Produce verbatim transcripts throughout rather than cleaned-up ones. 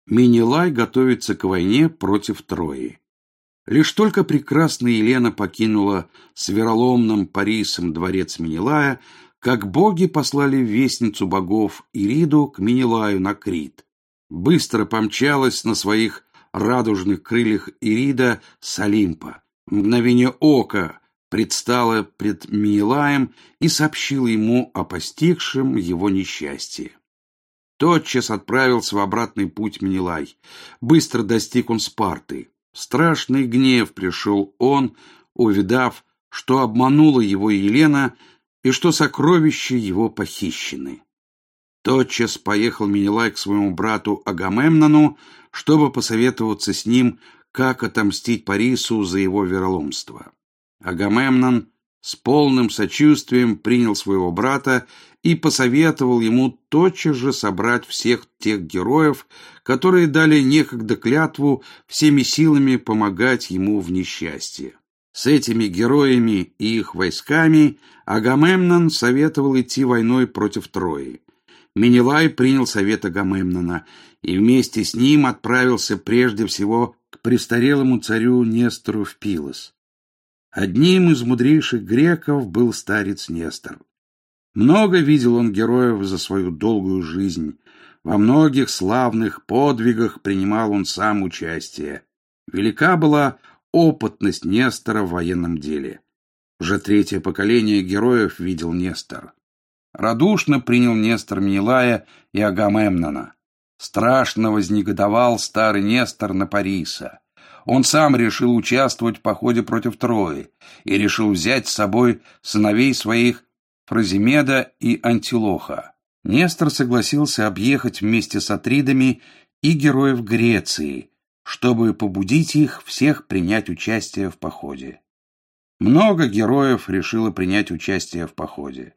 Менелай готовится к войне против Трои. Лишь только прекрасная Елена покинула с вероломным Парисом дворец Менелая, как боги послали вестницу богов Ириду к Менелаю на Крит. Быстро помчалась на своих радужных крыльях Ирида с Олимпа. В мгновение ока предстала пред Менелаем и сообщила ему о постигшем его несчастье. Тотчас отправился в обратный путь Менелай. Быстро достиг он Спарты. Страшный гнев пришел он, увидав, что обманула его Елена и что сокровища его похищены. Тотчас поехал Менелай к своему брату Агамемнону, чтобы посоветоваться с ним, как отомстить Парису за его вероломство. Агамемнон с полным сочувствием принял своего брата и посоветовал ему тотчас же собрать всех тех героев, которые дали некогда клятву всеми силами помогать ему в несчастье. С этими героями и их войсками Агамемнон советовал идти войной против Трои. Менелай принял совет Агамемнона и вместе с ним отправился прежде всего к престарелому царю Нестору в Пилос. Одним из мудрейших греков был старец Нестор. Много видел он героев за свою долгую жизнь. Во многих славных подвигах принимал он сам участие. Велика была опытность Нестора в военном деле. Уже третье поколение героев видел Нестор. Радушно принял Нестор Менелая и Агамемнона. Страшно вознегодовал старый Нестор на Париса. Он сам решил участвовать в походе против Трои и решил взять с собой сыновей своих Фразимеда и Антилоха. Нестор согласился объехать вместе с атридами и героев Греции, чтобы побудить их всех принять участие в походе. Много героев решило принять участие в походе.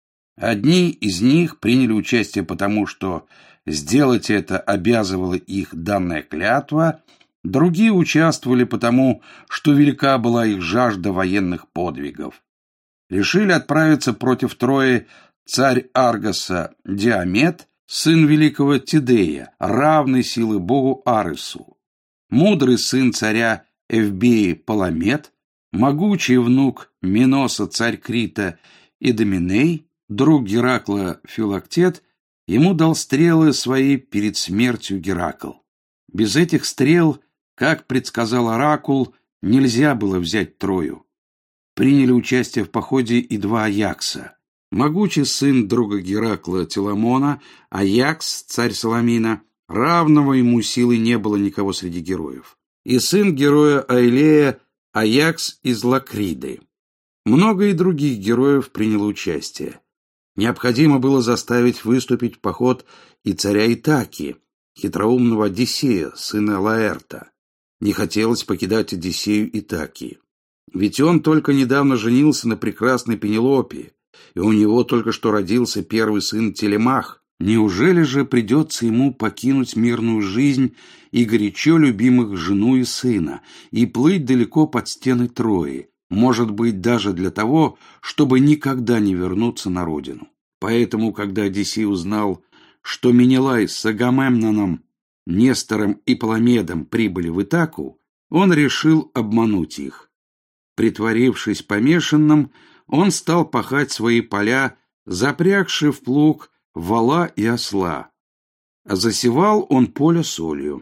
Одни из них приняли участие потому, что сделать это обязывала их данная клятва, другие участвовали потому, что велика была их жажда военных подвигов. Решили отправиться против Трои царь Аргоса Диамет, сын великого Тидея, равный силы богу Аресу, мудрый сын царя Эвбеи Паламет, могучий внук Миноса царь Крита Идоминей, друг Геракла Филактет, ему дал стрелы свои перед смертью Геракл. Без этих стрел, как предсказал оракул, нельзя было взять Трою. Приняли участие в походе и два Аякса. Могучий сын друга Геракла Теламона, Аякс, царь Саламина, равного ему силы не было никого среди героев. И сын героя Аилея, Аякс из Лакриды. Много и других героев приняло участие. Необходимо было заставить выступить в поход и царя Итаки, хитроумного Одиссея, сына Лаэрта. Не хотелось покидать Одиссею Итаки. Ведь он только недавно женился на прекрасной Пенелопе, и у него только что родился первый сын Телемах. Неужели же придется ему покинуть мирную жизнь и горячо любимых жену и сына, и плыть далеко под стены Трои, может быть, даже для того, чтобы никогда не вернуться на родину? Поэтому, когда Одиссей узнал, что Менелай с Агамемноном, Нестором и Паламедом прибыли в Итаку, он решил обмануть их. Притворившись помешанным, он стал пахать свои поля, запрягши в плуг вола и осла. А засевал он поле солью.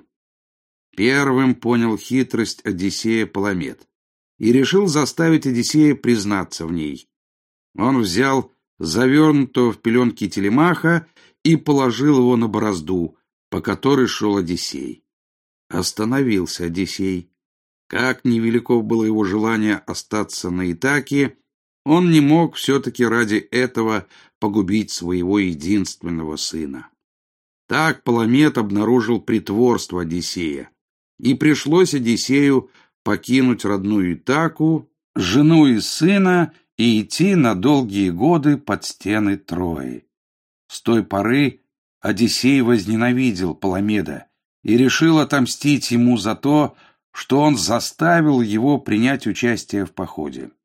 Первым понял хитрость Одиссея Паламед и решил заставить Одиссея признаться в ней. Он взял завернутого в пеленки Телемаха и положил его на борозду, по которой шел Одиссей. Остановился Одиссей. Как невелико было его желание остаться на Итаке, он не мог все-таки ради этого погубить своего единственного сына. Так Паламед обнаружил притворство Одиссея, и пришлось Одиссею покинуть родную Итаку, жену и сына, и идти на долгие годы под стены Трои. С той поры Одиссей возненавидел Паламеда и решил отомстить ему за то, что он заставил его принять участие в походе.